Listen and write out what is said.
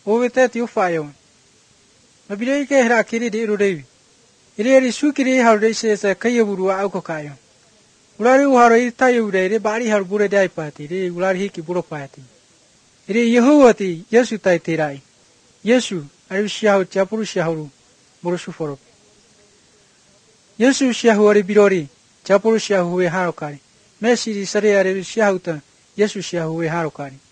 Ovete tiu fayon. Mabile ke hra kiri de rudevi. Iri su kiri harde se kayaburu auko kayon. Ulari uhari tayure de bari har bure dai pati de ulari ki buro pati. Iri Yehovati Yesu tai tirai. Yesu ari shahu chapuru shahu murusu foro. Yesu shahu ari birori chapuru shahu we harokari. Mesiri sare ari shahu ta Yesu shahu we harokari.